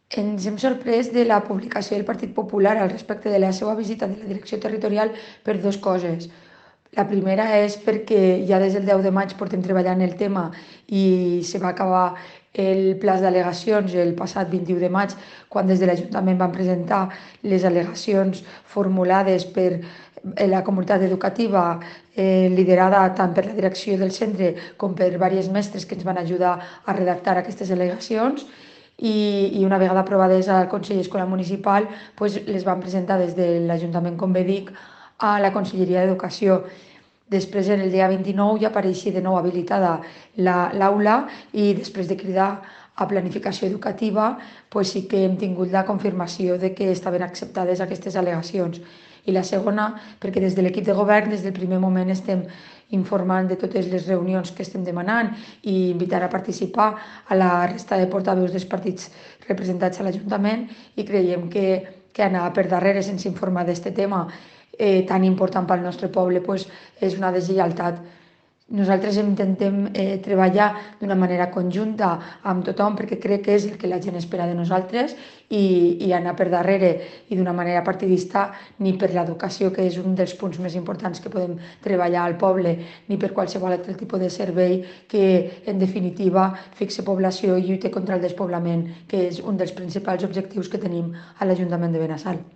Ens hem sorprès de la publicació del Partit Popular al respecte de la seva visita de la direcció territorial per dues coses. La primera és perquè ja des del 10 de maig portem treballant el tema i se va acabar el plaç d'al·legacions el passat 21 de maig, quan des de l'Ajuntament van presentar les al·legacions formulades per la comunitat educativa, liderada tant per la direcció del centre com per diversos mestres que ens van ajudar a redactar aquestes al·legacions. I una vegada aprovades al Consell Escolar Municipal, pues, les van presentar des de l'Ajuntament, com bé dic, a la Conselleria d'Educació. Després, en el dia 29, ja apareixia de nou habilitada l'aula i després de cridar a planificació educativa, pues sí que hem tingut la confirmació de que estaven acceptades aquestes al·legacions. I la segona, perquè des de l'equip de govern, des del primer moment estem informant de totes les reunions que estem demanant i invitant a participar a la resta de portaveus dels partits representats a l'Ajuntament i creiem que anar per darrere sense informar d'aquest tema tan important pel nostre poble pues, és una deslleialtat. Nosaltres intentem treballar d'una manera conjunta amb tothom perquè crec que és el que la gent espera de nosaltres i anar per darrere i d'una manera partidista ni per l'educació, que és un dels punts més importants que podem treballar al poble, ni per qualsevol altre tipus de servei que, en definitiva, fixe població i lluita contra el despoblament, que és un dels principals objectius que tenim a l'Ajuntament de Benassal.